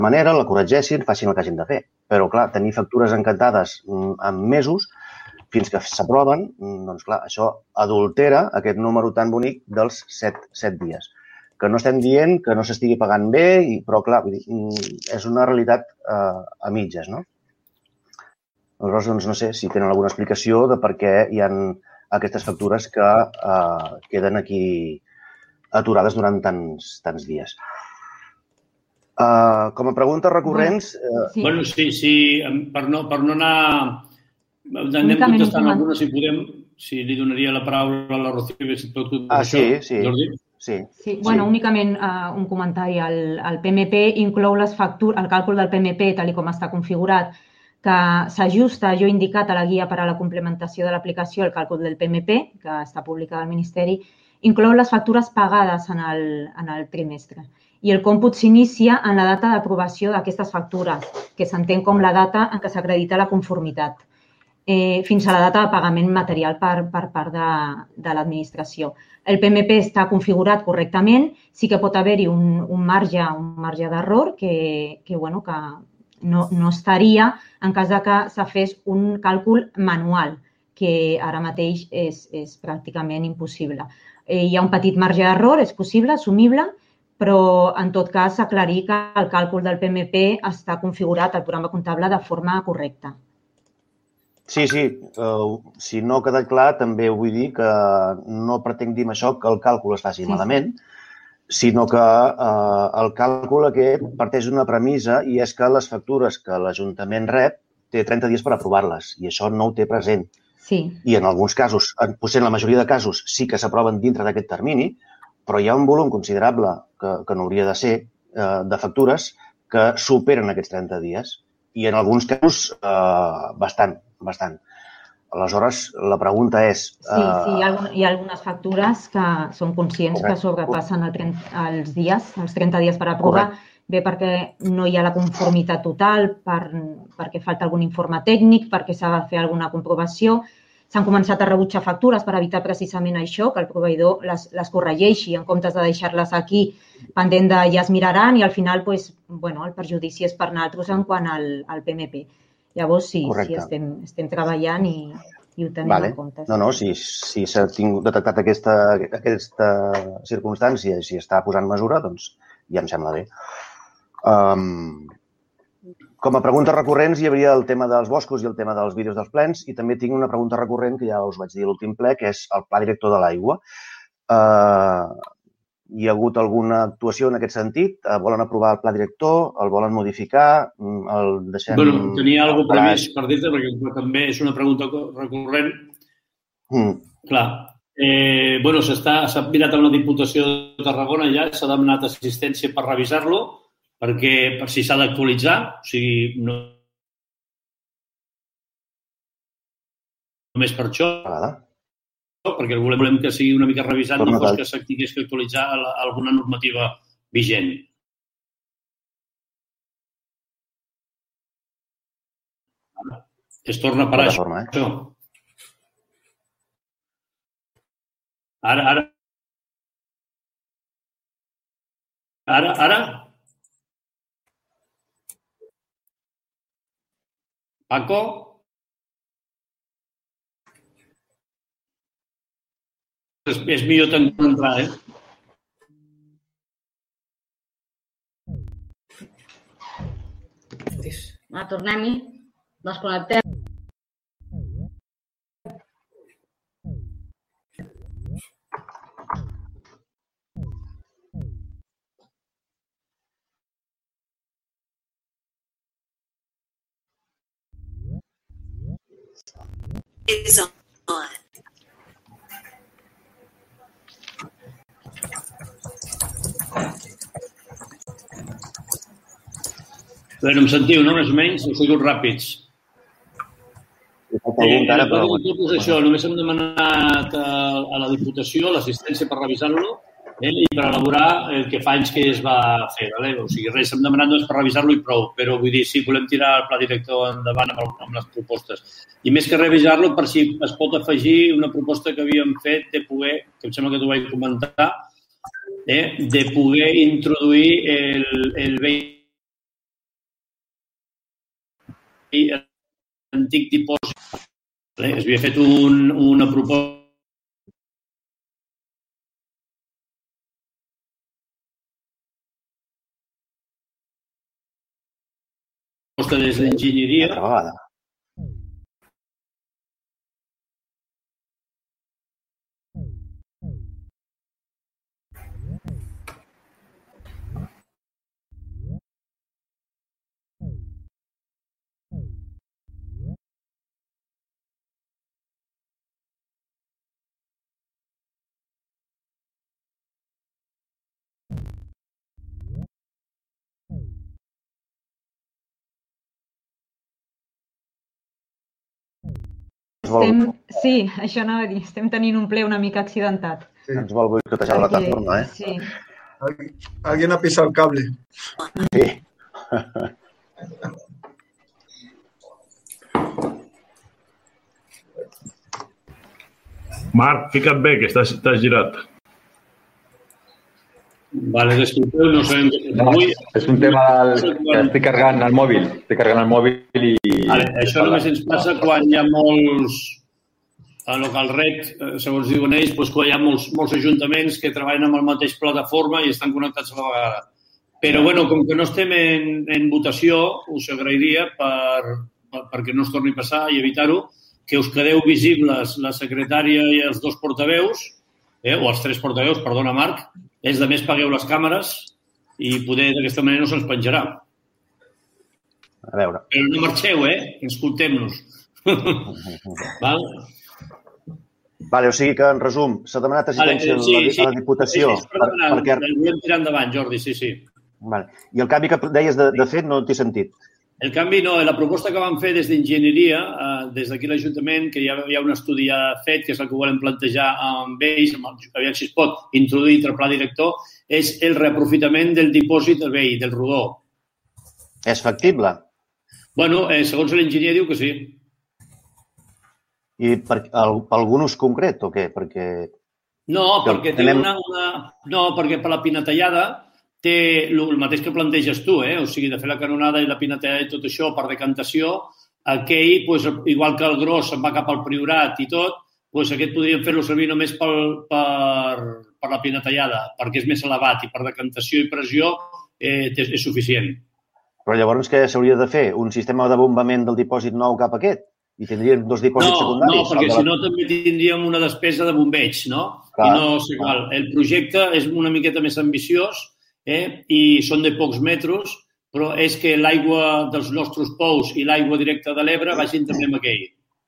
manera, la corregeixin, facin el que hagin de fer. Però, clar, tenir factures encantades en mesos fins que s'aproven, doncs, clar, això adultera aquest número tan bonic dels 7 dies. Que no estem dient que no s'estigui pagant bé, però, clar, és una realitat a mitges, no? Aleshores, doncs, no sé si tenen alguna explicació de per què hi ha aquestes factures que queden aquí aturades durant tants dies. Com a preguntes recurrents... Bueno, sí, per no anar... Anem contestant algunes, si podem, si li donaria la paraula a la Rocío, si tot això. Sí, bueno, únicament un comentari. El PMP inclou les factures, el càlcul del PMP, tal com està configurat, que s'ajusta, jo he indicat a la guia per a la complementació de l'aplicació, el càlcul del PMP, que està publicat al Ministeri, inclou les factures pagades en el trimestre. I el còmput s'inicia en la data d'aprovació d'aquestes factures, que s'entén com la data en què s'acredita la conformitat, fins a la data de pagament material per part de l'administració. El PMP està configurat correctament, sí que pot haver-hi un marge d'error que no estaria en cas que se fes un càlcul manual, que ara mateix és pràcticament impossible. Hi ha un petit marge d'error, és possible, assumible, però en tot cas aclarir que el càlcul del PMP està configurat al programa comptable de forma correcta. Sí. Si no ha quedat clar, també vull dir que no pretenc dir amb això que el càlcul es faci malament, sinó que el càlcul aquest parteix d'una premissa i és que les factures que l'Ajuntament rep té 30 dies per aprovar-les i això no ho té present. I en alguns casos, potser en la majoria de casos, sí que s'aproven dintre d'aquest termini, però hi ha un volum considerable, que no hauria de ser, de factures que superen aquests 30 dies i en alguns casos bastant. Aleshores, la pregunta és... Sí, hi ha algunes factures que són conscients que sobrepassen els 30 dies per aprovar, bé perquè no hi ha la conformitat total, perquè falta algun informe tècnic, perquè s'ha de fer alguna comprovació. S'han començat a rebutjar factures per evitar precisament això, que el proveïdor les corregeixi en comptes de deixar-les aquí pendent de ja es miraran i al final el perjudici és per nosaltres en quant al PMP. Llavors sí, estem treballant i ho tenim en compte. No, si s'ha detectat aquesta circumstància i si està posant mesura, doncs ja em sembla bé. Com a preguntes recurrents hi hauria el tema dels boscos i el tema dels vídeos dels plens i també tinc una pregunta recurrent que ja us vaig dir a l'últim ple, que és el pla director de l'aigua. Hi ha hagut alguna actuació en aquest sentit? Volen aprovar el pla director? El volen modificar? Tenia alguna cosa previst per dir-te, perquè també és una pregunta recurrent. Clar, s'ha mirat amb la Diputació de Tarragona ja, s'ha demanat assistència per revisar-lo, perquè per si s'ha d'actualitzar, o sigui, no només per això, perquè volem que sigui una mica revisat, no fos que s'hagués que actualitzar alguna normativa vigent. Es torna a parar això. Ara? Paco? És millor t'entrar, Tornem-hi. Desconnectem. Is on. Em sentiu, no? Més o menys, heu sigut ràpids. Només hem demanat a la Diputació l'assistència per revisar-lo i per elaborar el que fa anys que es va fer. O sigui, res, hem demanat per revisar-lo i prou, però vull dir, sí, volem tirar el pla director endavant amb les propostes. I més que revisar-lo, per si es pot afegir una proposta que havíem fet de poder, que em sembla que t'ho vaig comentar, de poder introduir el vehicle antic dipòsit. Es havia fet una proposta des d'enginyeria. Sí, això anava a dir. Estem tenint un ple una mica accidentat. Ens vol boicotejar la plataforma, eh? Sí. Alguien ha pisado el cable. Sí. Marc, fica't bé, que estàs girat. Vale, disculpeu, no sabem què fer avui. És un tema que estic carregant el mòbil. Estic carregant el mòbil i... Vale, això només ens passa quan hi ha molts... A Local Red, segons diuen ells, doncs quan hi ha molts ajuntaments que treballen amb la mateixa plataforma i estan connectats a la vegada. Però, bueno, com que no estem en votació, us agrairia, perquè no es torni a passar i evitar-ho, que us quedeu visibles la secretària i els dos portaveus, o els tres portaveus, perdona, Marc, els de més pagueu les càmeres i poder d'aquesta manera no se'ns penjarà. A veure. Però no marxeu, escoltem-nos. Val? Vale, o sigui que, en resum, s'ha demanat assistència a la Diputació. Sí, perquè... volem tirar endavant, Jordi, sí. Vale. I el canvi que deies de fet no t'he sentit. El canvi no, la proposta que vam fer des d'enginyeria, des d'aquí l'Ajuntament, que hi ha un estudi ja fet, que és el que volem plantejar amb ells, aviam si es pot introduir entre pla director, és el reaprofitament del dipòsit del vell, del rodó. És factible? Bueno, segons l'enginyer diu que sí. I per algun ús concret o què? Perquè... No, perquè té No, perquè per la pinatellada té el mateix que planteges tu, o sigui, de fer la canonada i la pinatellada i tot això per decantació, aquell, igual que el gros se'n va cap al Priorat i tot, aquest podríem fer-lo servir només per la pinatellada, perquè és més elevat i per decantació i pressió és suficient. Però llavors què s'hauria de fer? Un sistema de bombament del dipòsit nou cap a aquest? I tindríem dos dipòsits secundaris? No, perquè si no també tindríem una despesa de bombeig, no? Clar, i no és igual. El projecte és una miqueta més ambiciós i són de pocs metres, però és que l'aigua dels nostres pous i l'aigua directa de l'Ebre vagin també amb aquell.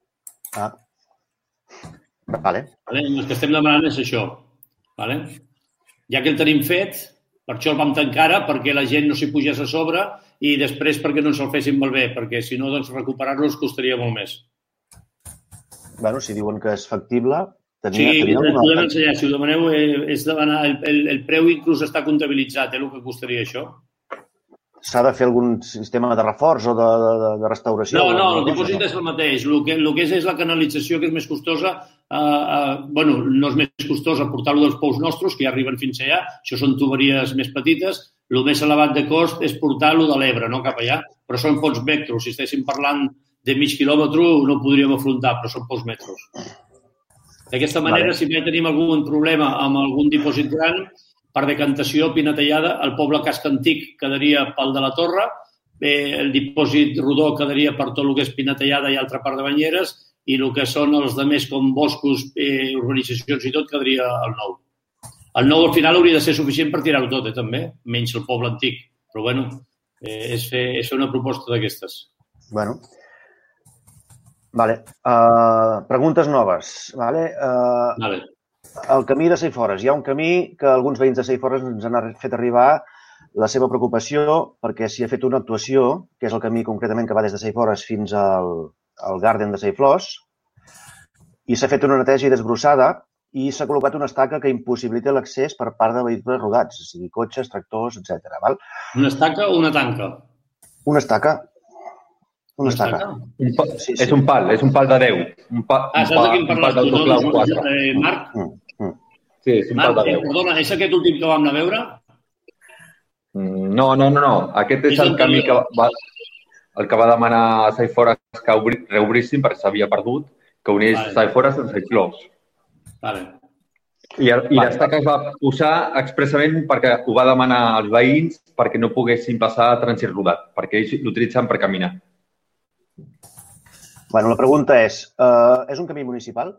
Vale. El que estem demanant és això. Vale? Ja que el tenim fet, per això el vam tancar ara, perquè la gent no s'hi pugés a sobre i després perquè no ens el fessin malbé, perquè si no, doncs recuperar-lo ens costaria molt més. Bueno, si diuen que és factible... Sí, podem ensenyar. Si ho demaneu, és demanar... El preu inclús està comptabilitzat, el que costaria això. S'ha de fer algun sistema de reforç o de restauració? No, el dipòsit és el mateix. El que és la canalització, que és més costosa. Bueno, no és més costosa portar-lo dels pous nostres, que ja arriben fins allà. Això són tuberies més petites. El més elevat de cost és portar-lo de l'Ebre, no cap allà. Però són pocs metres. Si estéssim parlant de mig quilòmetre, no ho podríem afrontar, però són pocs metres. D'aquesta manera, si mai tenim algun problema amb algun dipòsit gran, per decantació, pinatellada, el poble Casc Antic quedaria pel de la Torre, el dipòsit rodó quedaria per tot el que és pinatellada i altra part de banyeres, i el que són els demés com boscos, urbanitzacions i tot, quedaria el nou. El nou, al final, hauria de ser suficient per tirar-ho tot, també, menys el poble antic. Però, bueno, és fer una proposta d'aquestes. Bueno. Vale. Preguntes noves. Vale. El camí de Saifores. Hi ha un camí que alguns veïns de Saifores ens han fet arribar la seva preocupació perquè s'hi ha fet una actuació, que és el camí concretament que va des de Saifores fins al Garden de Saiflors, i s'ha fet una neteja i desbrossada i s'ha col·locat una estaca que impossibilita l'accés per part de vehicles rodats, o sigui, cotxes, tractors, etc. Una estaca o una tanca? Una estaca. Una estaca. Sí. És un pal de 10. Saps de quin parles tu, no? Marc? Sí, és un pal de 10. Perdona, és aquest últim que vam anar a veure? No. Aquest és el camí que va... el que va demanar a Saifores que reobrissin perquè s'havia perdut, que unís Saifores amb Saiflors. Vale. I l'estaca es va posar expressament perquè ho va demanar als veïns perquè no poguessin passar a trànsit rodat, perquè ells l'utilitzen per caminar. Bueno, la pregunta és un camí municipal?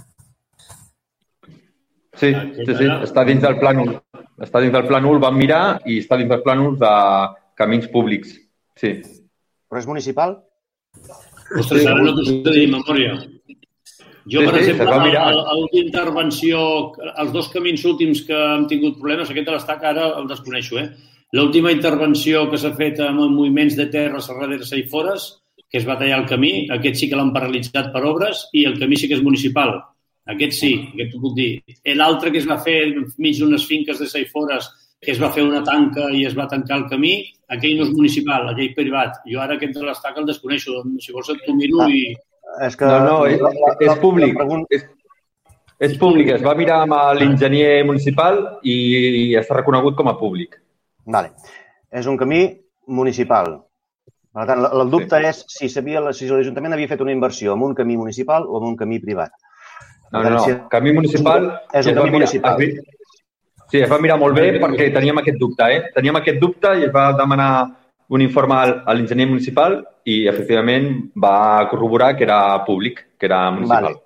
Sí. Està dins del plànol. Està dins del plànol, vam mirar, i està dins del plànol de camins públics. Sí. Però és municipal? Ostres, ara no t'ho sé dir de memòria. Jo, per exemple, a l'última intervenció, els 2 camins últims que hem tingut problemes, aquest de l'estaca ara el desconeixo, L'última intervenció que s'ha fet amb moviments de terra a darrere Saifores, que es va tallar el camí, aquest sí que l'han paralitzat per obres i el camí sí que és municipal. Aquest sí, aquest t'ho puc dir. L'altre que es va fer mig d'unes finques de Saifores, que es va fer una tanca i es va tancar el camí, aquell no és municipal, aquell privat. Jo ara aquest de l'estaca el desconeixo. Si vols et t'ho miro i... No, és públic. És públic. Es va mirar amb l'enginyer municipal i està reconegut com a públic. Vale. És un camí municipal. Per tant, el dubte és si l'Ajuntament havia fet una inversió en un camí municipal o en un camí privat. No. Camí municipal... És un camí municipal. Sí, es va mirar molt bé perquè teníem aquest dubte, Teníem aquest dubte i es va demanar un informe a l'enginyer municipal i, efectivament, va corroborar que era públic, que era municipal.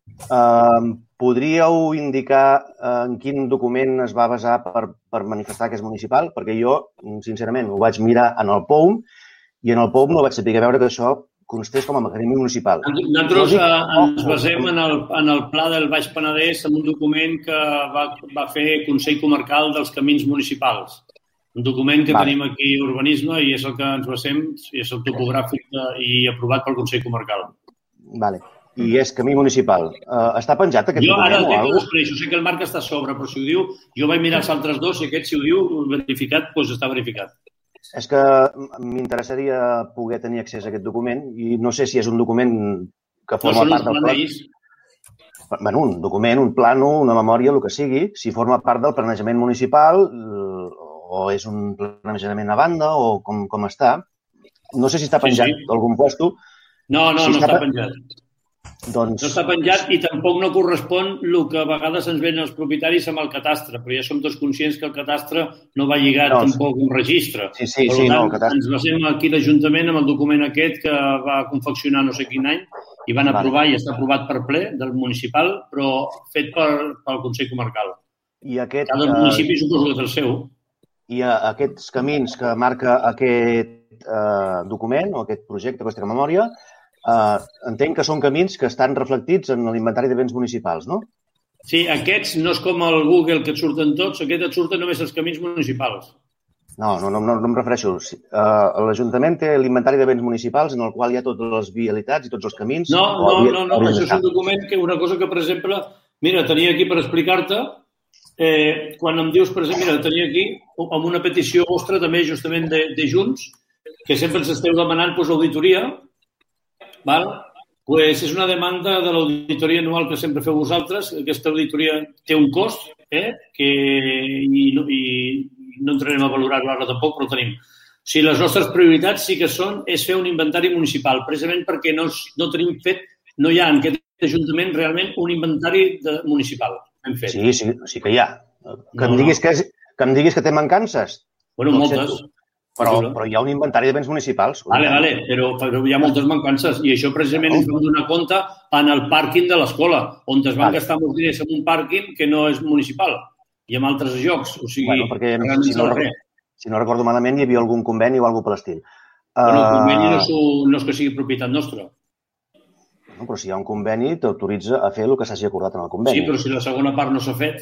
Podríeu indicar en quin document es va basar per manifestar que és municipal? Perquè jo, sincerament, ho vaig mirar en el POUM i en el POUM no vaig saber veure que això constés com a mecanisme municipal. Nosaltres ens basem en el Pla del Baix Penedès en un document que va fer Consell Comarcal dels Camins Municipals. Un document que tenim aquí a Urbanisme i és el que ens basem, és el topogràfic i aprovat pel Consell Comarcal. Vale. I és camí municipal. Està penjat aquest document? Jo ara el desconeixo, sé que el Marc està a sobre, però si ho diu, jo vaig mirar els altres 2 i aquest, si ho diu, verificat, doncs està verificat. És que m'interessaria poder tenir accés a aquest document i no sé si és un document que forma part del pla. Bueno, un document, un plano, una memòria, el que sigui, si forma part del planejament municipal o és un planejament a banda o com està. No sé si està penjat d'algun puesto. No està penjat. Doncs... No està penjat i tampoc no correspon el que a vegades ens venen els propietaris amb el catastre, però ja som tots conscients que el catastre no va lligat tampoc un registre. Sí, el catastre. Ens basem aquí l'Ajuntament amb el document aquest que va confeccionar no sé quin any i van aprovar i està aprovat per ple del municipal, però fet pel Consell Comarcal. Cada municipi suposo que té el seu. I aquests camins que marca aquest document o aquest projecte, aquesta memòria, entenc que són camins que estan reflectits en l'inventari de béns municipals, no? Sí, aquests no és com el Google que et surten tots, aquests et surten només els camins municipals. No em refereixo. L'Ajuntament té l'inventari de béns municipals en el qual hi ha totes les vialitats i tots els camins. No, això és un document que una cosa que, per exemple, mira, tenia aquí per explicar-te, quan em dius, per exemple, mira, tenia aquí amb una petició vostra també justament de Junts, que sempre ens esteu demanant l'auditoria, és una demanda de l'auditoria anual que sempre feu vosaltres. Aquesta auditoria té un cost, i no entrarem a valorar-ho ara tampoc, però tenim. O sigui, les nostres prioritats sí que és fer un inventari municipal, precisament perquè no tenim fet, no hi ha en aquest Ajuntament realment un inventari municipal. Sí que hi ha. Que em diguis que té mancances. Bueno, moltes. Però hi ha un inventari de béns municipals. Vale, però hi ha moltes mancances i això precisament ens vam donar compte en el pàrquing de l'escola, on es van gastar molts diners en un pàrquing que no és municipal i en altres llocs. O sigui, perquè si no recordo malament hi havia algun conveni o alguna per l'estil. El conveni no és que sigui propietat nostra. No, però si hi ha un conveni, t'autoritza a fer el que s'hagi acordat en el conveni. Sí, però si la segona part no s'ha fet...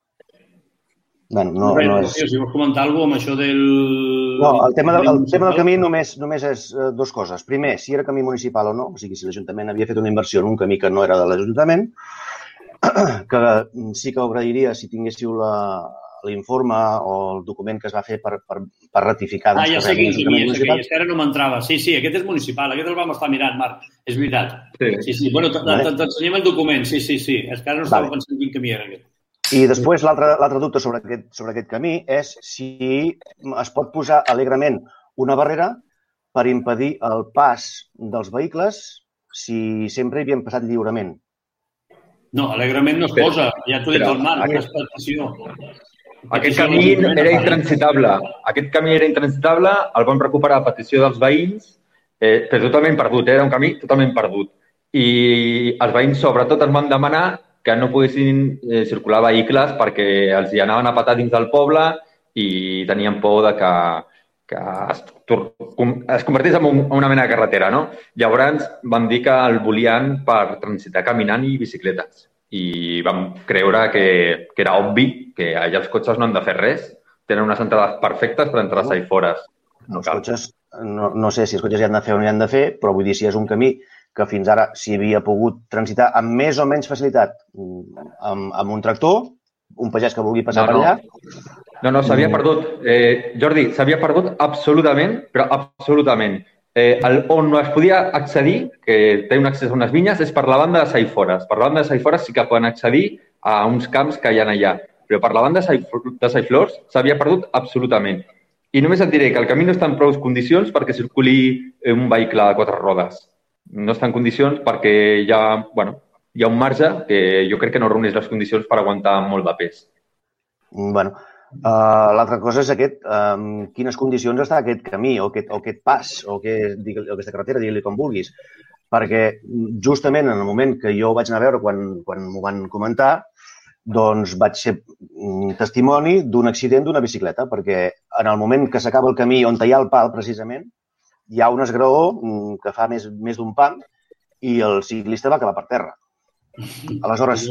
No és... Si vols comentar alguna cosa amb això del... No, el tema del camí només és 2 coses. Primer, si era camí municipal o no, o sigui, si l'Ajuntament havia fet una inversió en un camí que no era de l'Ajuntament, que sí que agrairia si tinguéssiu l'informe o el document que es va fer per ratificar... Ja sé quin camí és aquell, és que ara no m'entrava. Sí, aquest és municipal, aquest el vam estar mirant, Marc, és veritat. Sí. Bueno, t'ensenyem el document, sí. És que ara no estava pensant quin camí era aquest. I després l'altre dubte sobre aquest camí és si es pot posar alegrement una barrera per impedir el pas dels vehicles si sempre hi havien passat lliurement. No, alegrement no es posa. Ja t'ho he dit el Marc, és petició. Aquest camí era intransitable. Aquest camí era intransitable, el vam recuperar a petició dels veïns, però totalment perdut, era un camí totalment perdut. I els veïns, sobretot, ens van demanar que no poguessin circular vehicles perquè els hi anaven a petar dins del poble i tenien por de que es convertís en una mena de carretera, no? Llavors vam dir que el volien per transitar caminant i bicicletes. I vam creure que era obvi que allà els cotxes no han de fer res. Tenen unes entrades perfectes per entrar i fores. Els cotxes, no sé si els cotxes hi han de fer o no hi han de fer, però vull dir, si és un camí que fins ara s'hi havia pogut transitar amb més o menys facilitat amb un tractor, un pagès que vulgui passar per allà... No, s'havia perdut. Jordi, s'havia perdut absolutament, però absolutament. On no es podia accedir, que té un accés a unes vinyes, és per la banda de Saifores. Per la banda de Saifores sí que poden accedir a uns camps que hi ha allà. Però per la banda de Saiflors s'havia perdut absolutament. I només et diré que el camí no està en prou condicions perquè circuli un vehicle de 4 rodes. No està en condicions perquè hi ha un marge que jo crec que no reuneix les condicions per aguantar molt de pes. Bueno, l'altra cosa és en quines condicions està aquest camí o aquest pas o aquesta carretera, digue-li com vulguis. Perquè justament en el moment que jo ho vaig anar a veure quan m'ho van comentar, doncs vaig ser testimoni d'un accident d'una bicicleta, perquè en el moment que s'acaba el camí on hi ha el pal, precisament, hi ha un esgraó que fa més d'un pam i el ciclista va acabar per terra. Aleshores...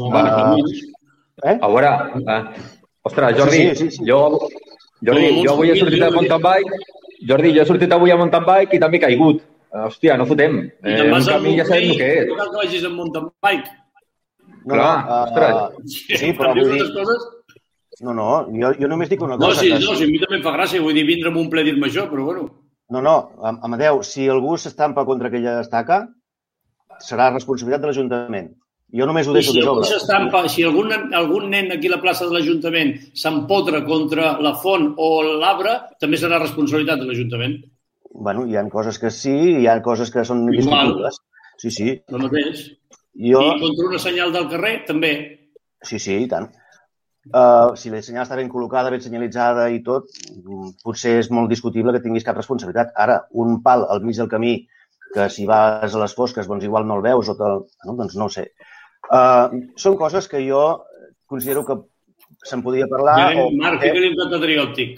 A veure... Ostres, Jordi, jo avui he sortit a mountain bike. Jordi, jo he sortit avui a mountain bike i també he caigut. Hòstia, no fotem. Un camí ja sabem el que és. No cal que vagis amb mountain bike. Clar, ostres. Sí, però vull dir... No, jo només dic una cosa. No, a mi també em fa gràcia, vull dir, vindre amb un ple dir-me això, però bueno. No, Amadeu, si algú s'estampa contra aquella estaca, serà responsabilitat de l'Ajuntament. Jo només ho deixo de sobre. Si algun nen aquí a la plaça de l'Ajuntament s'empotra contra la font o l'arbre, també serà responsabilitat de l'Ajuntament. Bueno, hi ha coses que sí, hi ha coses que són discutibles. Sí. El mateix. I contra una senyal del carrer, també. Sí, i tant. Si la senyal està ben col·locada, ben senyalitzada i tot, potser és molt discutible que tinguis cap responsabilitat. Ara, un pal al mig del camí, que si vas a les fosques, doncs igual no el veus, doncs no ho sé. Són coses que jo considero que se'n podria parlar... Marc, fica-li un catadrí òptic.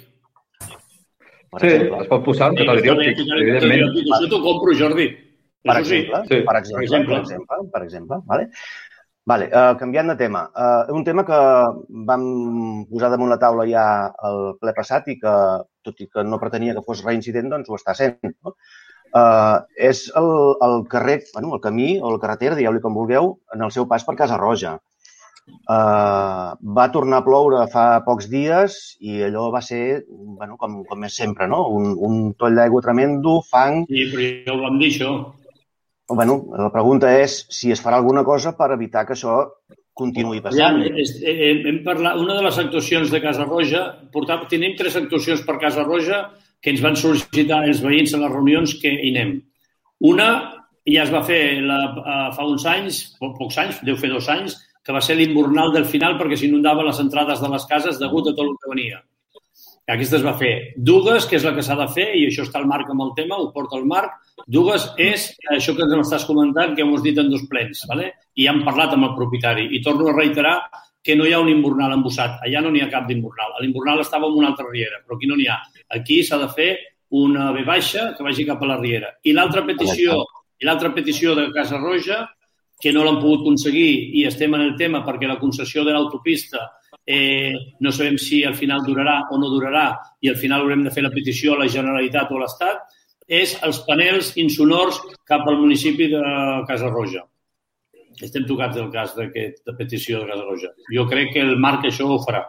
Sí, es pot posar un catadrí òptic, evidentment. Això t'ho compro, Jordi. Per exemple. Vale, canviant de tema. Un tema que vam posar damunt la taula ja el ple passat i que, tot i que no pretenia que fos reincident, doncs ho està sent, no? És el carrer, el camí o la carretera, digueu-li com vulgueu, en el seu pas per Casa Roja. Va tornar a ploure fa pocs dies i allò va ser, com és sempre, no? Un toll d'aigua tremendo, fang... Sí, però ja ho vam dir, això. La pregunta és si es farà alguna cosa per evitar que això continuï passant. Hem parlat, una de les actuacions de Casa Roja, tenim 3 actuacions per Casa Roja que ens van sol·licitar els veïns a les reunions que hi anem. Una ja es va fer fa uns anys, pocs anys, deu fer 2 anys, que va ser l'imbornal del final perquè s'inundava les entrades de les cases degut a tot el que venia. Aquesta es va fer. Dues, que és la que s'ha de fer, i això està al Marc amb el tema, ho porta el Marc. Dues és això que ens m'estàs comentant, que hem dit en 2 plens, i hem parlat amb el propietari. I torno a reiterar que no hi ha un imbornal embossat. Allà no n'hi ha cap d'imbornal. L'imbornal estava en una altra riera, però aquí no n'hi ha. Aquí s'ha de fer una V baixa que vagi cap a la riera. I l'altra petició de Casa Roja, que no l'han pogut aconseguir i estem en el tema perquè la concessió de l'autopista no sabem si al final durarà o no durarà i al final haurem de fer la petició a la Generalitat o a l'Estat, és els panels insonors cap al municipi de Casa Roja. Estem tocats del cas d'aquesta petició de Casa Roja. Jo crec que el Marc això ho farà.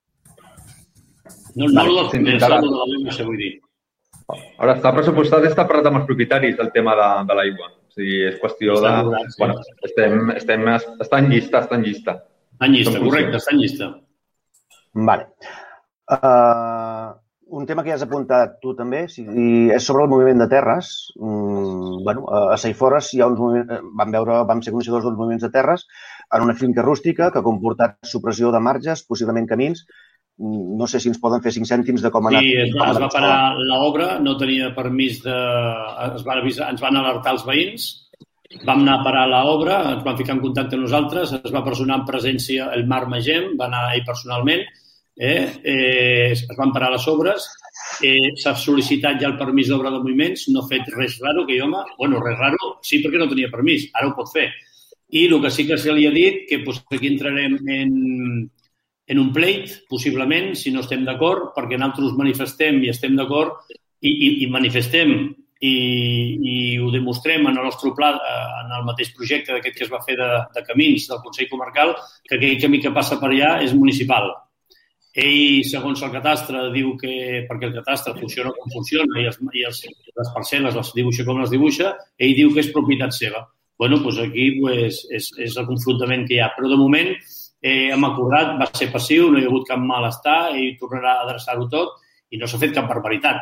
No el de la BMC, vull dir. Ara està pressupostat i està parlat amb els propietaris del tema de l'aigua. O sigui, és qüestió de... Bueno, està en llista, Està en llista, correcte, està en llista. Vale. un tema que ja has apuntat tu també és sobre el moviment de terres. A Saifores hi ha uns moviments, vam ser coneixedors d'uns moviments de terres en una finca rústica que ha comportat supressió de marges, possiblement camins. No sé si ens poden fer 5 cèntims de com ha anat. Sí, es va parar l'obra, no tenia permís de... Ens van alertar els veïns, vam anar a parar l'obra, ens van ficar en contacte amb nosaltres, es va personar en presència el Marc Magem, va anar ell personalment, es van parar les obres, s'ha sol·licitat ja el permís d'obra de moviments, no ha fet res raro, que jo, res raro, sí, perquè no tenia permís, ara ho pot fer. I el que sí que se li ha dit, que aquí entrarem en un pleit, possiblement, si no estem d'acord, perquè nosaltres manifestem i estem d'acord i manifestem i ho demostrem en el nostre pla, en el mateix projecte d'aquest que es va fer de camins del Consell Comarcal, que aquell camí que passa per allà és municipal. Ell, segons el catastre, diu que, perquè el catastre funciona com funciona i les parcel·les les dibuixa com les dibuixa, ell diu que és propietat seva. Bueno, doncs aquí és el confrontament que hi ha. Però de moment hem acordat, va ser passiu, no hi ha hagut cap malestar, ell tornarà a adreçar-ho tot i no s'ha fet cap barbaritat.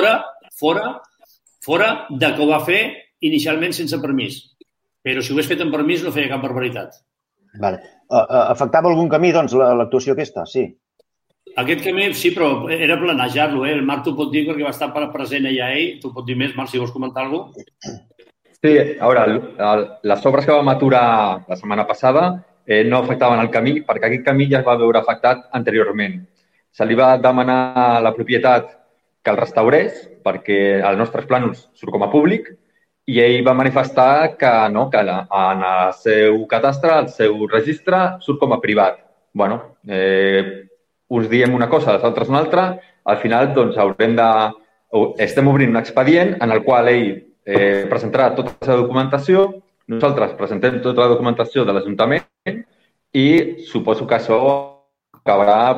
Fora de que ho va fer inicialment sense permís. Però si ho hagués fet amb permís no feia cap barbaritat. Vale. Afectava algun camí, doncs, l'actuació aquesta? Sí. Aquest camí, sí, però era planejar-lo. El Marc t'ho pot dir perquè va estar present allà ell. T'ho pot dir més, Marc, si vols comentar alguna cosa. Sí, a veure, les obres que vam aturar la setmana passada no afectaven el camí, perquè aquest camí ja es va veure afectat anteriorment. Se li va demanar a la propietat que el restaurés, perquè als nostres plànols surt com a públic, i ell va manifestar que no, que en el seu catastre, el seu registre, surt com a privat. Bueno, uns diem una cosa, els altres una altra. Al final, doncs, estem obrint un expedient en el qual ell presentarà tota la seva documentació, nosaltres presentem tota la documentació de l'Ajuntament i suposo que això acabarà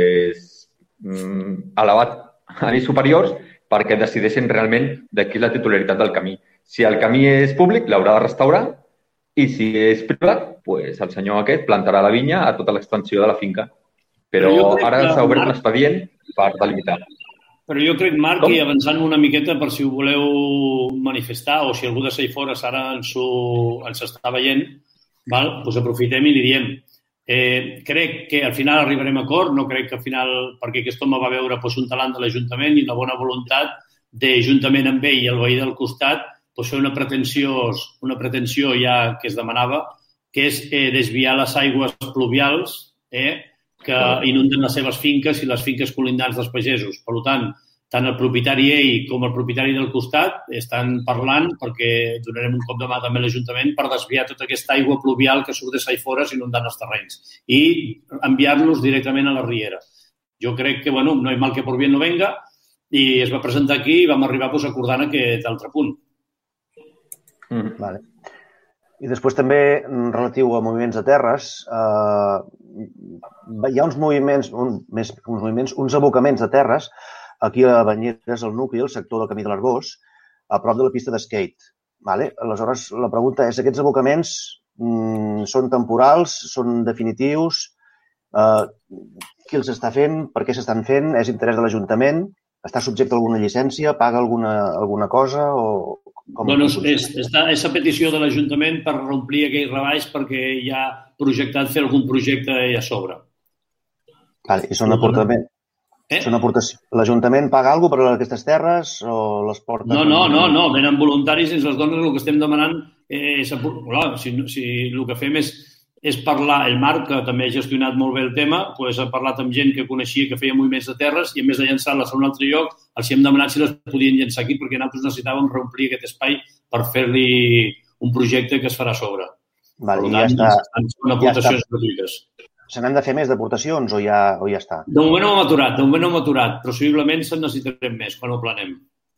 elevat a nivells superiors perquè decideixin realment de qui és la titularitat del camí. Si el camí és públic, l'haurà de restaurar i si és privat, el senyor aquest plantarà la vinya a tota l'extensió de la finca. Però ara s'ha obert un expedient per delimitar. Però jo crec, Marc, i avançant una miqueta per si ho voleu manifestar o si algú de Saifores ara ens està veient, doncs aprofitem i li diem. Crec que al final arribarem a acord, no crec que al final, perquè aquest home va veure un talant de l'Ajuntament i la bona voluntat d'Ajuntament amb ell i el veí del costat fer una pretensió ja que es demanava, que és desviar les aigües pluvials que inunden les seves finques i les finques colindants dels pagesos. Per tant, tant el propietari ell com el propietari del costat estan parlant perquè donarem un cop de mà també a l'Ajuntament per desviar tota aquesta aigua pluvial que surt de Saifores inundant els terrenys i enviar-los directament a la riera. Jo crec que, no hi mal que por bien no venga i es va presentar aquí i vam arribar acordant aquest altre punt. Vale. I després també, relatiu a moviments de terres, hi ha uns abocaments de terres aquí a Banyeres, al nucli, al sector del Camí de l'Argós, a prop de la pista d'skate. Aleshores, la pregunta és, aquests abocaments són temporals, són definitius? Qui els està fent? Per què s'estan fent? És interès de l'Ajuntament? Està subjecte a alguna llicència? Paga alguna cosa? És a petició de l'Ajuntament per reomplir aquells reballs perquè hi ha projectat fer algun projecte a sobre. I són aportaments? L'Ajuntament paga alguna cosa per aquestes terres o les porta? No, venen voluntaris i ens les donen. El que estem demanant és... Si el que fem és parlar, el Marc, que també ha gestionat molt bé el tema, ha parlat amb gent que coneixia que feia moviments de terres i a més de llançar-les a un altre lloc, els hem demanat si les podien llançar aquí perquè nosaltres necessitàvem reomplir aquest espai per fer-li un projecte que es farà a sobre. Per tant, són aportacions gratuïtes. Se n'han de fer més d'aportacions o ja està? De moment no hem aturat, però possiblement se'n necessitarem més quan ho planem.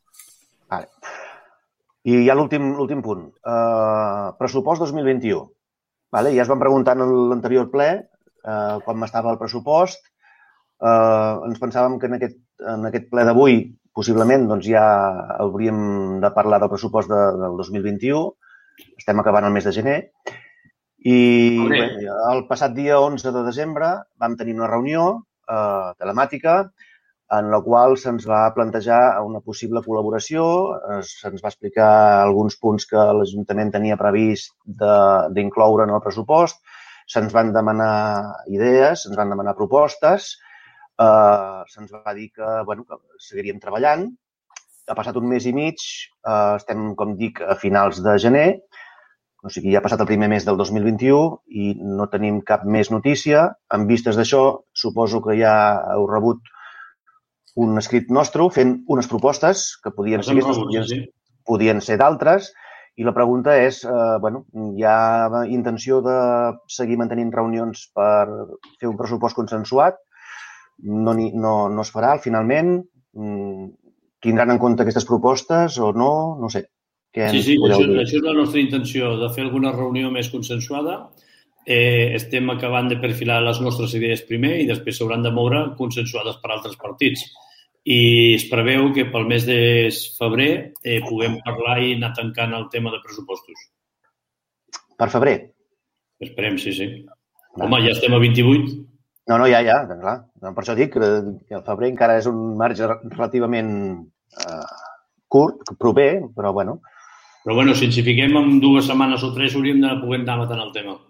I ja l'últim punt. Pressupost 2021. Ja es van preguntar en l'anterior ple com estava el pressupost. Ens pensàvem que en aquest ple d'avui possiblement ja hauríem de parlar del pressupost del 2021. Estem acabant el mes de gener. I el passat dia 11 de desembre vam tenir una reunió telemàtica en la qual se'ns va plantejar una possible col·laboració, se'ns va explicar alguns punts que l'Ajuntament tenia previst d'incloure en el pressupost, se'ns van demanar idees, se'ns van demanar propostes, se'ns va dir que seguiríem treballant. Ha passat un mes i mig, estem, com dic, a finals de gener, o sigui, ja ha passat el primer mes del 2021 i no tenim cap més notícia. En vistes d'això, suposo que ja heu rebut un escrit nostre fent unes propostes que podien ser aquestes, podien ser d'altres, i la pregunta és, hi ha intenció de seguir mantenint reunions per fer un pressupost consensuat? No es farà, finalment? Tindran en compte aquestes propostes o no? No sé. Sí, això és la nostra intenció, de fer alguna reunió més consensuada. Estem acabant de perfilar les nostres idees primer i després s'hauran de moure consensuades per altres partits. I es preveu que pel mes de febrer puguem parlar i anar tancant el tema de pressupostos. Per febrer? Esperem, sí. Home, ja estem a 28. No, ja, clar. Per això dic que el febrer encara és un marge relativament curt, proper, però bueno. Però bueno, si ens hi fiquem en 2 setmanes o 3 hauríem de poder anar matant el tema.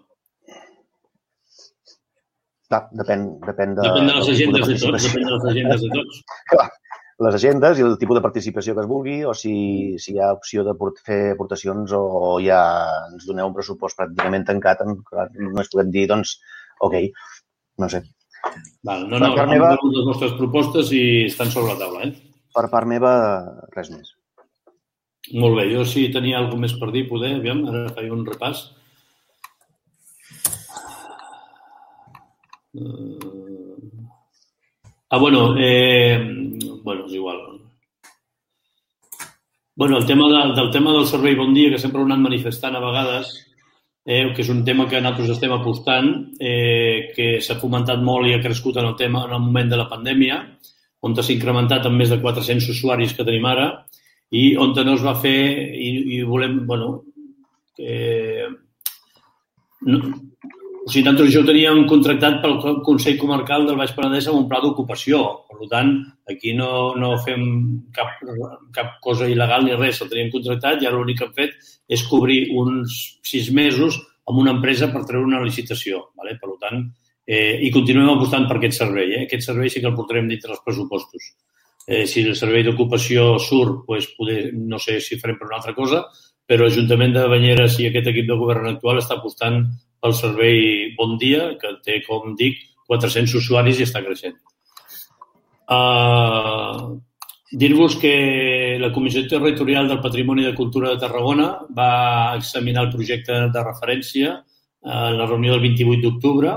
Clar, depèn de les agendes de tots. Depèn de les agendes de tots. Clar, les agendes i el tipus de participació que es vulgui, o si hi ha opció de fer aportacions o ja ens doneu un pressupost pràcticament tancat, només podem dir, doncs, ok, no sé. No, hem rebut les vostres propostes i estan sobre la taula, Per part meva, res més. Molt bé, jo si tenia alguna més per dir, poder, aviam, ara faig un repàs. És igual. El tema del servei Bon Dia, que sempre ho han anat manifestant a vegades, que és un tema que nosaltres estem apostant, que s'ha fomentat molt i ha crescut en el tema en el moment de la pandèmia, on s'ha incrementat amb més de 400 usuaris que tenim ara i on no es va fer i volem, nosaltres ja ho teníem contractat pel Consell Comarcal del Baix Penedès amb un pla d'ocupació. Per tant, aquí no fem cap cosa il·legal ni res. El teníem contractat i ara l'únic que hem fet és cobrir uns 6 mesos amb una empresa per treure una licitació. Per tant, i continuem apostant per aquest servei. Aquest servei sí que el portarem dintre dels pressupostos. Si el servei d'ocupació surt, no sé si farem per una altra cosa, però l'Ajuntament de Banyeres i aquest equip de govern actual està apostant pel servei Bon Dia, que té, com dic, 400 usuaris i està creixent. Dir-vos que la Comissió Territorial del Patrimoni de Cultura de Tarragona va examinar el projecte de referència en la reunió del 28 d'octubre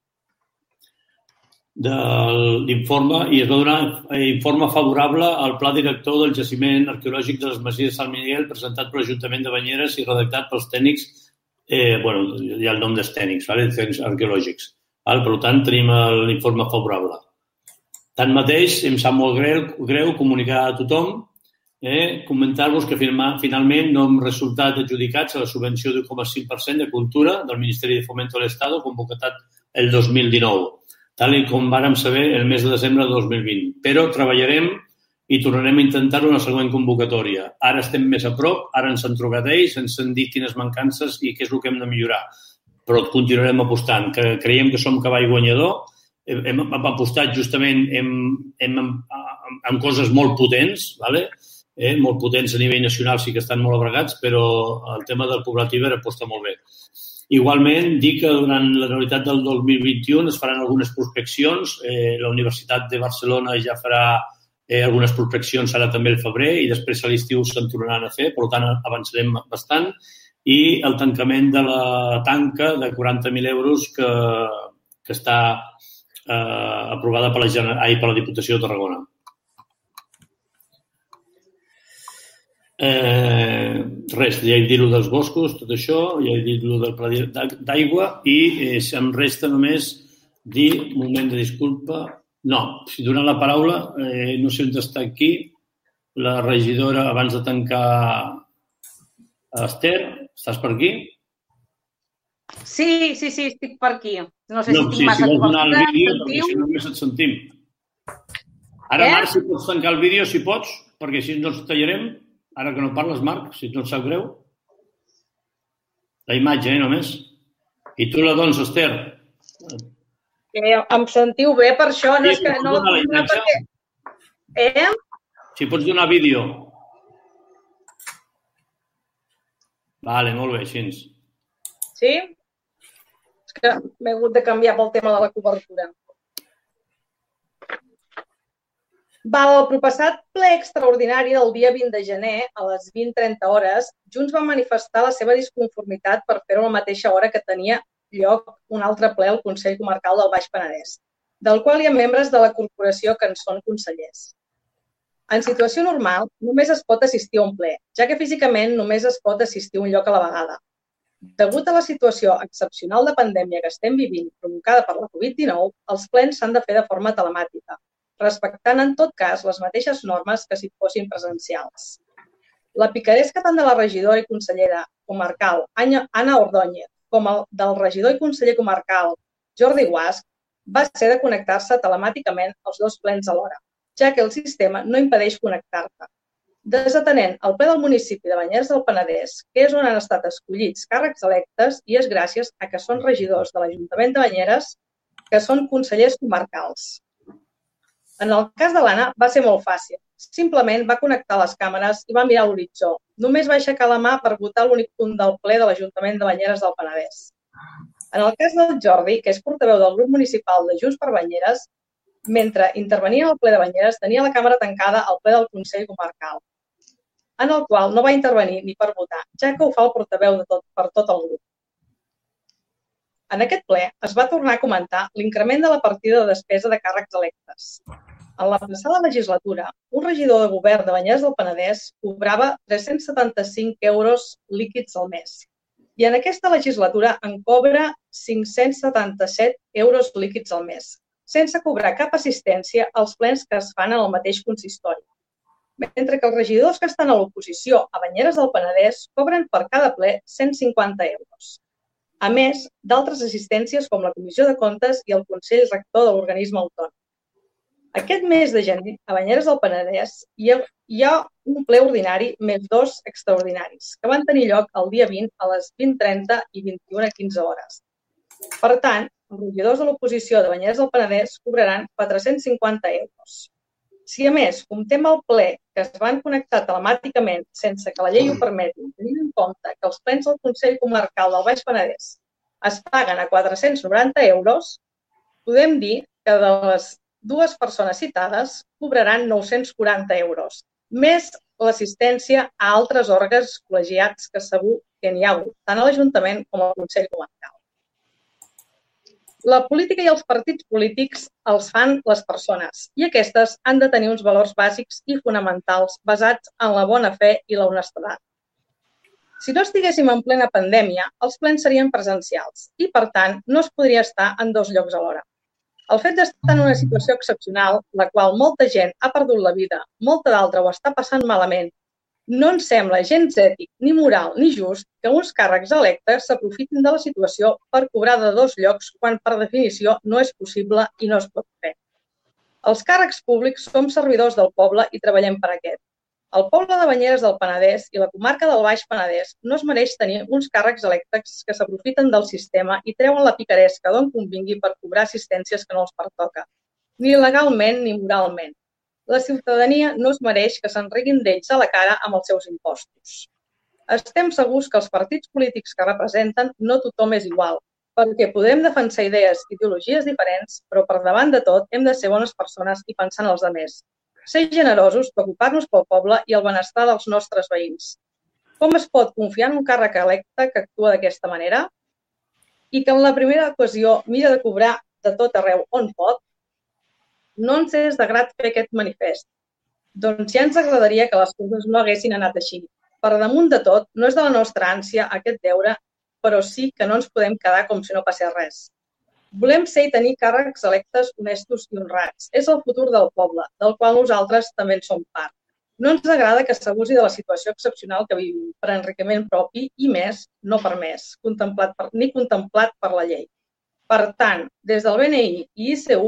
de l'informe i es va donar informe favorable al pla director del jaciment arqueològic de les Masies de Sant Miguel presentat per l'Ajuntament de Banyeres i redactat pels tècnics, hi ha el nom dels tècnics, tècnics arqueològics. Per tant, tenim l'informe favorable. Tanmateix, em sap molt greu comunicar a tothom, comentar-vos que finalment no hem resultat adjudicats a la subvenció de 1,5% de Cultura del Ministeri de Fomento de l'Estado convocat el 2019, tal com vàrem saber el mes de desembre de 2020. Però treballarem i tornarem a intentar-ho en la següent convocatòria. Ara estem més a prop, ara ens han trucat ells, ens han dit quines mancances i què és el que hem de millorar. Però continuarem apostant, que creiem que som cavall guanyador. Hem apostat justament en coses molt potents, molt potents a nivell nacional, sí que estan molt abregats, però el tema del Poblat Iber aposta molt bé. Igualment, dir que durant la realitat del 2021 es faran algunes prospeccions. La Universitat de Barcelona ja farà algunes prospeccions ara també al febrer i després a l'estiu se'n tornaran a fer, per tant avançarem bastant. I el tancament de la tanca de 40.000 euros que està aprovada per la Diputació de Tarragona. Res, ja he dit lo dels boscos, tot això, ja he dit lo del pla d'aigua i em resta només dir, un moment de disculpa, si donar la paraula, no sé on està aquí, la regidora abans de tancar. Esther, estàs per aquí? Sí, estic per aquí. No sé si tinc si massa vols donar el vídeo, perquè si no només et sentim. Ara, Marc, si pots tancar el vídeo, si pots, perquè així no ens tallarem. Ara que no parles, Marc, si no et sap greu. La imatge, només. I tu la dones, Esther. Em sentiu bé per això? No és que no la puc donar perquè... Si pots donar vídeo. Vale, molt bé, així. Sí? És que m'he hagut de canviar pel tema de la cobertura. El proppassat ple extraordinari del dia 20 de gener, a les 20:30 hores, Junts va manifestar la seva disconformitat per fer-ho a la mateixa hora que tenia lloc un altre ple al Consell Comarcal del Baix Penedès, del qual hi ha membres de la corporació que en són consellers. En situació normal, només es pot assistir a un ple, ja que físicament només es pot assistir a un lloc a la vegada. Degut a la situació excepcional de pandèmia que estem vivint provocada per la Covid-19, els plens s'han de fer de forma telemàtica, respectant en tot cas les mateixes normes que si fossin presencials. La picaresca tant de la regidora i consellera comarcal Anna Ordóñez com el del regidor i conseller comarcal Jordi Guasch va ser de connectar-se telemàticament als dos plens alhora, ja que el sistema no impedeix connectar-te. Desatenent el ple del municipi de Banyeres del Penedès, que és on han estat escollits càrrecs electes i és gràcies a que són regidors de l'Ajuntament de Banyeres que són consellers comarcals. En el cas de l'Anna va ser molt fàcil. Simplement va connectar les càmeres i va mirar l'horitzó. Només va aixecar la mà per votar l'únic punt del ple de l'Ajuntament de Banyeres del Penedès. En el cas del Jordi, que és portaveu del grup municipal de Junts per Banyeres, mentre intervenia al ple de Banyeres, tenia la càmera tancada al ple del Consell Comarcal, en el qual no va intervenir ni per votar, ja que ho fa el portaveu per tot el grup. En aquest ple es va tornar a comentar l'increment de la partida de despesa de càrrecs electes. En la passada legislatura, un regidor de govern de Banyeres del Penedès cobrava 375 euros líquids al mes i en aquesta legislatura en cobra 577 euros líquids al mes, sense cobrar cap assistència als plens que es fan en el mateix consistori. Mentre que els regidors que estan a l'oposició a Banyeres del Penedès cobren per cada ple 150 euros. A més d'altres assistències com la Comissió de Comptes i el Consell Rector de l'organisme autònom. Aquest mes de gener, a Banyeres del Penedès, hi ha un ple ordinari més dos extraordinaris, que van tenir lloc el dia 20 a les 20:30 i 21:15 hores. Per tant, els regidors de l'oposició de Banyeres del Penedès cobraran 450 euros. Si a més comptem el ple que es van connectar telemàticament sense que la llei ho permeti, tenint en compte que els plens del Consell Comarcal del Baix Penedès es paguen a 490 euros, podem dir que de les dues persones citades cobraran 940 euros, més l'assistència a altres òrgans col·legiats que segur que n'hi ha hagut, tant a l'Ajuntament com al Consell Comarcal. La política i els partits polítics els fan les persones i aquestes han de tenir uns valors bàsics i fonamentals basats en la bona fe i la honestedat. Si no estiguéssim en plena pandèmia, els plens serien presencials i, per tant, no es podria estar en dos llocs alhora. El fet d'estar en una situació excepcional, la qual molta gent ha perdut la vida, molta d'altra ho està passant malament, no ens sembla gens ètic, ni moral, ni just que uns càrrecs electes s'aprofitin de la situació per cobrar de dos llocs quan per definició no és possible i no es pot fer. Els càrrecs públics som servidors del poble i treballem per aquest. El poble de Banyeres del Penedès i la comarca del Baix Penedès no es mereix tenir uns càrrecs electes que s'aprofiten del sistema i treuen la picaresca d'on convingui per cobrar assistències que no els pertoca, ni legalment ni moralment. La ciutadania no es mereix que se'n riguin d'ells a la cara amb els seus impostos. Estem segurs que els partits polítics que representen no tothom és igual, perquè podem defensar idees i ideologies diferents, però per davant de tot hem de ser bones persones i pensar en els altres. Ser generosos, preocupar-nos pel poble i el benestar dels nostres veïns. Com es pot confiar en un càrrec electe que actua d'aquesta manera? I que en la primera ocasió mira de cobrar de tot arreu on pot? No ens és de grat fer aquest manifest. Doncs ja ens agradaria que les coses no haguessin anat així. Per damunt de tot, no és de la nostra ànsia aquest deure, però sí que no ens podem quedar com si no passés res. Volem ser i tenir càrrecs electes honestos i honrats. És el futur del poble, del qual nosaltres també en som part. No ens agrada que s'abusi de la situació excepcional que vivim per enriquiment propi i més, no per més, ni contemplat per la llei. Per tant, des del BNI i ICV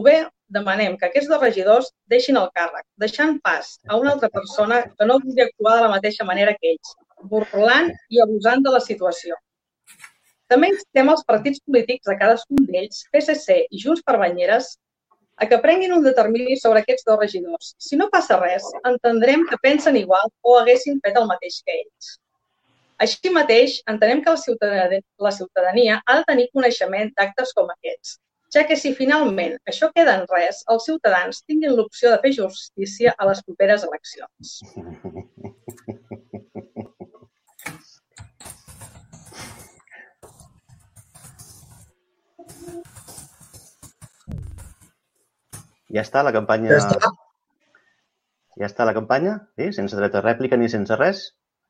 demanem que aquests 2 regidors deixin el càrrec, deixant pas a una altra persona que no vulgui actuar de la mateixa manera que ells, burlant i abusant de la situació. També instem als partits polítics de cadascun d'ells, PSC i Junts per Banyeres, a que prenguin un determini sobre aquests 2 regidors. Si no passa res, entendrem que pensen igual o haguessin fet el mateix que ells. Així mateix, entenem que la ciutadania ha de tenir coneixement d'actes com aquests, ja que si finalment això queda en res, els ciutadans tinguin l'opció de fer justícia a les properes eleccions. Ja està la campanya? Ja està. Ja està la campanya? Sí? Sense dret a rèplica ni sense res?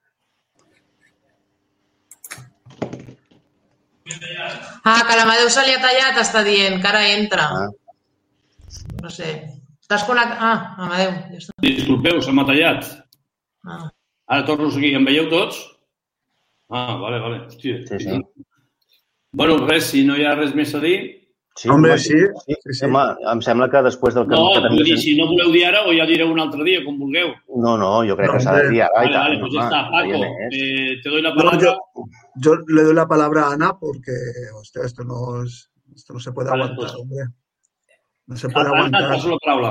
Que l'Amadeu se li ha tallat, està dient, que ara entra. No sé. Estàs connectat? Amadeu, ja està. Disculpeu, se m'ha tallat. Ara torno a seguir. Em veieu tots? Vale. Hòstia. Sí. Bueno, res, si no hi ha res més a dir... Sí, home, sí. Home, em sembla que després del... No, vull dir, si no voleu dir ara o ja direu un altre dia, com vulgueu. No, jo crec que s'ha de dir ara. Vale, pues ya está. Paco, te doy la palabra. Yo le doy la palabra a Ana porque, hostia, esto no se puede aguantar, hombre. No se puede aguantar. Ana, paso la palabra.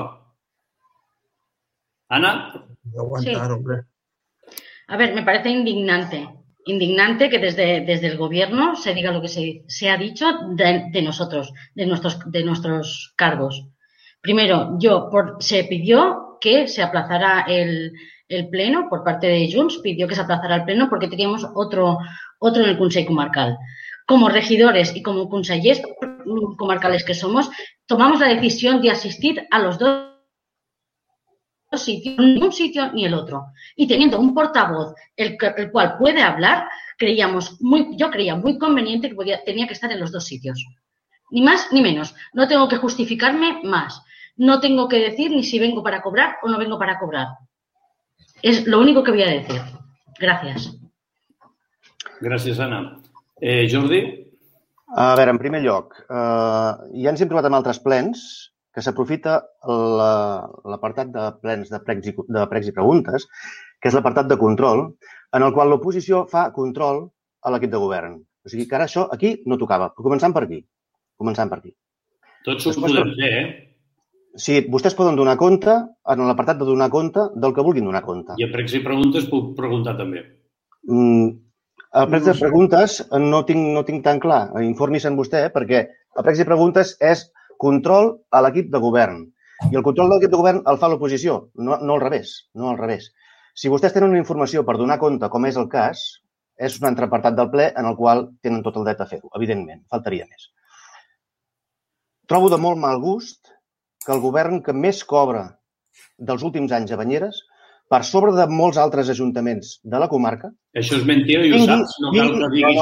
Ana. No se puede aguantar, hombre. A ver, me parece indignante que desde el gobierno se diga lo que se ha dicho de nosotros, de nuestros cargos. Primero, se pidió que se aplazara el pleno por parte de Junts, pidió que se aplazara el pleno porque teníamos otro en el Consell Comarcal. Como regidores y como consellers comarcales que somos, tomamos la decisión de asistir a los 2 sitios, ni un sitio ni el otro. Y teniendo un portavoz el cual puede hablar, yo creía muy conveniente que tenía que estar en los 2 sitios. Ni más ni menos. No tengo que justificarme más. No tengo que decir ni si vengo para cobrar o no vengo para cobrar. Es lo único que voy a decir. Gracias. Gràcies, Anna. Jordi? A veure, en primer lloc, ja ens hem trobat amb altres plens que s'aprofita l'apartat de plens de pregs i preguntes, que és l'apartat de control, en el qual l'oposició fa control a l'equip de govern. O sigui que ara això aquí no tocava. Començant per aquí. Tots ho podem fer, Sí, vostès poden donar compte, en l'apartat de donar compte, del que vulguin donar compte. I a pregs i preguntes puc preguntar també. A pregs i preguntes no tinc tan clar. Informi-se'n vostè, perquè a pregs i preguntes és control a l'equip de govern. I el control de l'equip de govern el fa l'oposició, no al revés. Si vostès tenen una informació per donar compte, com és el cas, és un altre apartat del ple en el qual tenen tot el dret a fer-ho, evidentment, faltaria més. Trobo de molt mal gust que el govern que més cobra dels últims anys a Banyeres, per sobre de molts altres ajuntaments de la comarca... Això és mentida i ho saps. No cal que diguis...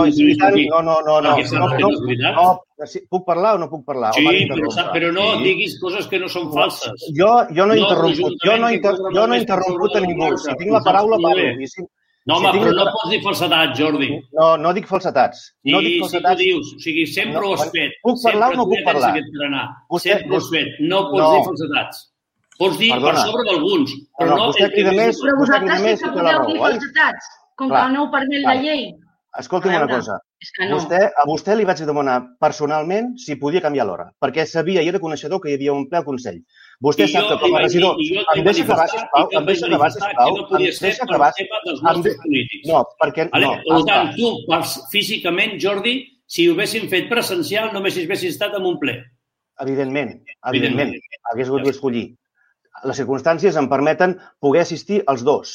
No. Puc parlar o no puc parlar? Sí, però no diguis coses que no són falses. Jo no he interromput a ningú. Si tinc la paraula, parlo. No, home, però no pots dir falsetats, Jordi. No dic falsetats. Sí, si tu dius. O sigui, sempre ho has fet. Puc parlar o no puc parlar? Sempre ho has fet. No pots dir falsetats. Pots dir per sobre d'alguns, però no... Però vosaltres sí que podeu dir falsetats, com que no ho permet la llei. Escolti'm una cosa. A vostè li vaig demanar personalment si podia canviar l'hora, perquè sabia i era coneixedor que hi havia un ple al Consell. Vostè sap que com a regidor... Em deixa acabar, sisplau. No, perquè... Per tant, tu, físicament, Jordi, si ho haguessin fet presencial, només haguessin estat en un ple. Evidentment. Hagués hagut d'escollir. Les circumstàncies em permeten poder assistir als 2.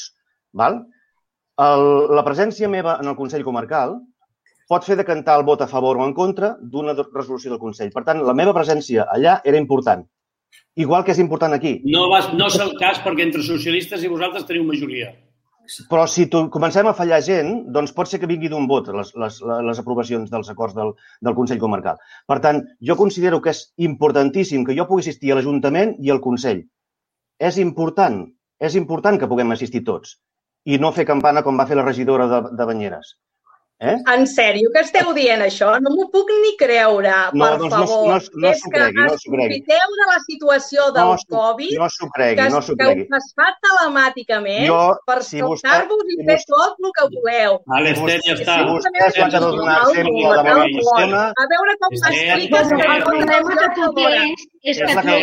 La presència meva en el Consell Comarcal pot fer decantar el vot a favor o en contra d'una resolució del Consell. Per tant, la meva presència allà era important. Igual que és important aquí. No és el cas perquè entre socialistes i vosaltres teniu majoria. Però si comencem a fallar gent, doncs pot ser que vingui d'un vot les aprovacions dels acords del Consell Comarcal. Per tant, jo considero que és importantíssim que jo pugui assistir a l'Ajuntament i al Consell. És important que puguem assistir tots i no fer campana com va fer la regidora de Banyeres. En sèrio que esteu dient això? No m'ho puc ni creure, per favor. No s'ho cregui, no s'ho cregui. És que aprofiteu de la situació del Covid, no s'ho cregui, no s'ho cregui. Que es fa telemàticament per saltar-vos i fer tot el que voleu. L'Ester ja està. Si vostès van donar sempre la meva estona... A veure com m'expliques que el problema que tu tens és que tu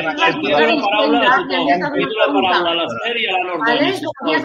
la paraula a l'Ester i a la Nordoni.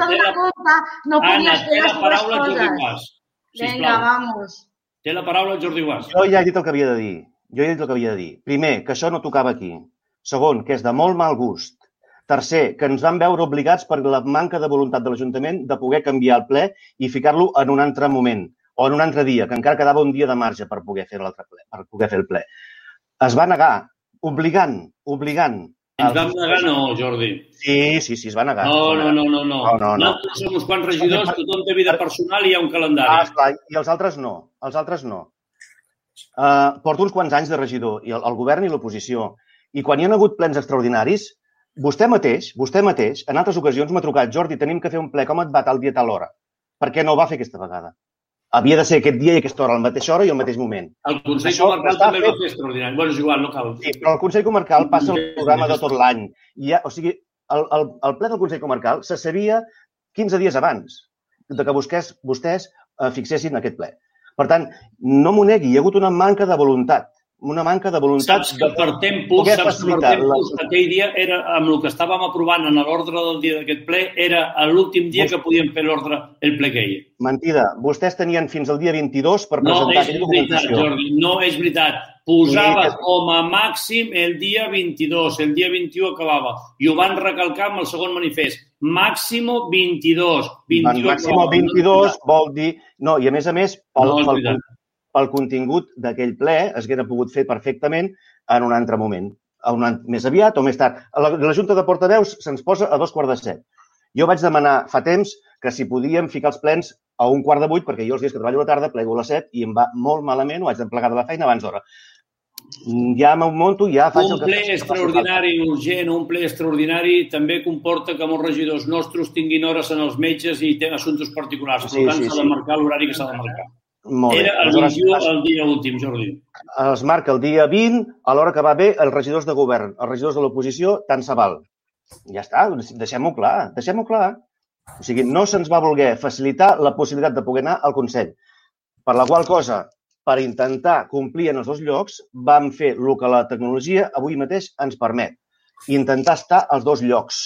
No podies fer les dues coses. Vinga, vamos. Té la paraula el Jordi Guas. Jo ja he dit el que havia de dir. Primer, que això no tocava aquí. Segon, que és de molt mal gust. Tercer, que ens vam veure obligats per la manca de voluntat de l'Ajuntament de poder canviar el ple i ficar-lo en un altre moment o en un altre dia, que encara quedava un dia de marge per poder fer el ple. Es va negar, obligant. Ens vam negar, no, Jordi. Sí, es va negar. No. Nosaltres som uns quants regidors, tothom té vida personal i hi ha un calendari. Esclar, i els altres no. Porto uns quants anys de regidor, i el govern i l'oposició. I quan hi ha hagut plens extraordinaris, vostè mateix, en altres ocasions m'ha trucat, Jordi, tenim que fer un ple, com et va tal dia tal hora? Per què no ho va fer aquesta vegada? Havia de ser aquest dia i aquesta hora, a la mateixa hora i al mateix moment. El Consell Comarcal també va fer extraordinari. Bueno, és igual, no cal. Sí, però el Consell Comarcal passa el programa de tot l'any. O sigui, el ple del Consell Comarcal se sabia 15 dies abans de que vostès fixessin aquest ple. Per tant, no m'ho negui, hi ha hagut una manca de voluntat. Saps que per tempos, aquell dia era amb el que estàvem aprovant en l'ordre del dia d'aquest ple, era l'últim dia que podíem fer el ple que hi ha. Mentida. Vostès tenien fins al dia 22 per presentar aquella documentació. No és veritat, Jordi, no és veritat. Posava com a màxim el dia 22, el dia 21 acabava. I ho van recalcar amb el segon manifest. Màximo 22. Màximo 22 vol dir... No, i a més, pel contingut d'aquell ple es hauria pogut fer perfectament en un altre moment, més aviat o més tard. La Junta de Portaveus se'ns posa a 7:15. Jo vaig demanar fa temps que si podíem ficar els plens a 7:15, perquè jo els dies que treballo a la tarda plego a les 7 i em va molt malament, ho haig de plegar de la feina abans d'hora. Ja m'ho monto, ja faig el que... Un ple extraordinari urgent, un ple extraordinari també comporta que molts regidors nostres tinguin hores en els metges i tenen assumptes particulars. Per tant, s'ha de marcar l'horari que s'ha de marcar. Era el 21 el dia últim, Jordi. Es marca el dia 20, a l'hora que va bé els regidors de govern. Els regidors de l'oposició, tant se val. Ja està, deixem-ho clar. O sigui, no se'ns va voler facilitar la possibilitat de poder anar al Consell. Per la qual cosa, per intentar complir en els dos llocs, vam fer el que la tecnologia avui mateix ens permet. Intentar estar als dos llocs.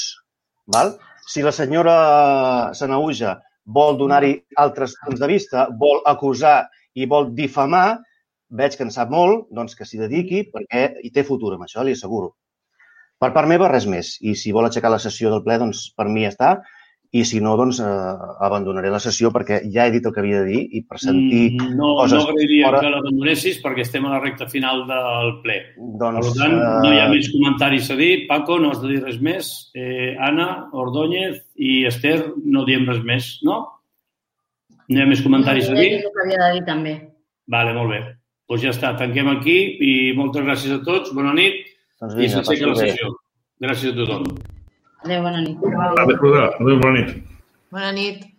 Si la senyora Sanahuja vol donar-hi altres punts de vista, vol acusar i vol difamar, veig que en sap molt, doncs que s'hi dediqui perquè hi té futur amb això, li asseguro. Per part meva, res més. I si vol aixecar la sessió del ple, doncs per mi ja està. I si no, doncs abandonaré la sessió perquè ja he dit el que havia de dir i per sentir coses... No agrairia que l'abandonessis perquè estem a la recta final del ple. Per tant, no hi ha més comentaris a dir. Paco, no has de dir res més. Anna, Ordóñez i Esther, no diem res més, no? No hi ha més comentaris a dir? No, jo havia de dir també. Vale, molt bé. Doncs ja està, tanquem aquí i moltes gràcies a tots. Bona nit i s'aixeca la sessió. Gràcies a tothom. Adéu, bona nit. Adéu, bona nit. Bona nit.